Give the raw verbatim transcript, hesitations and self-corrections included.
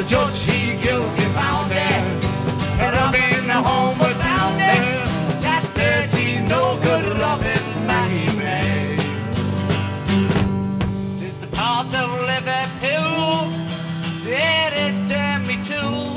the judge, he guilty found her. Put up in the home without her. That dirty, no good loving Maggie May. Tis the part of Liverpool, did it turn me to?